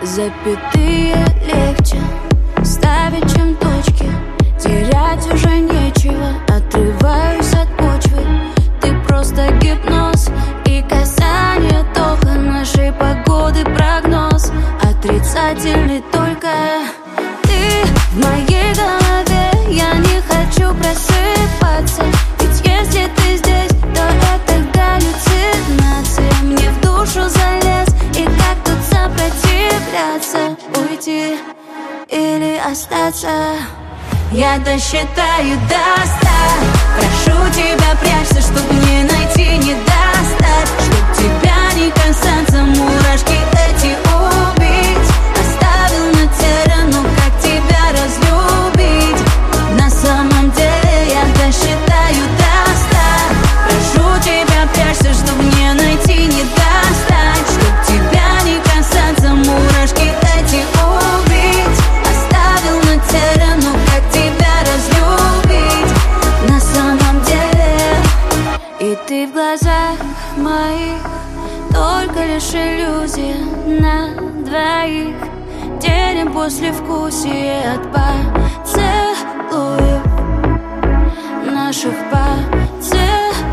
Запятые легче ставить, чем точки. Терять уже нечего, отрываюсь от почвы. Ты просто гипноз и касание тока нашей погоды прогноз. Отрицательный только ты в моей голове. Я не хочу просыпаться, ведь если ты здесь, то это галлюцинация. Мне в душу залез, и как тут сопротивляться? Уйти или остаться? Я досчитаю до 100. Прошу тебя, прячься, чтоб мне найти, не достать. Чтоб тебя не касаться, мурашки эти убить. Оставил на теле, ну как тебя разлюбить? На самом деле я досчитаю до 100. Прошу тебя, прячься, чтоб мне найти, не достать. Чтоб тебя не касаться, мурашки эти убить. Оставил на теле, ну как тебя разлюбить? На самом деле. И ты в глазах моих только лишь иллюзия на двоих. Делим послевкусие от поцелуев, наших поцелуев.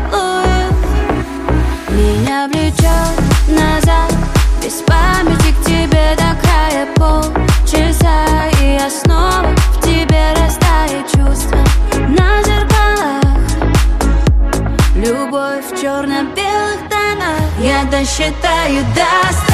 Меня влечет назад, без памяти к тебе до края полчаса. И я снова в тебе растаю чувства на зеркалах. Любовь в черно-белых тонах. Я досчитаю до 100.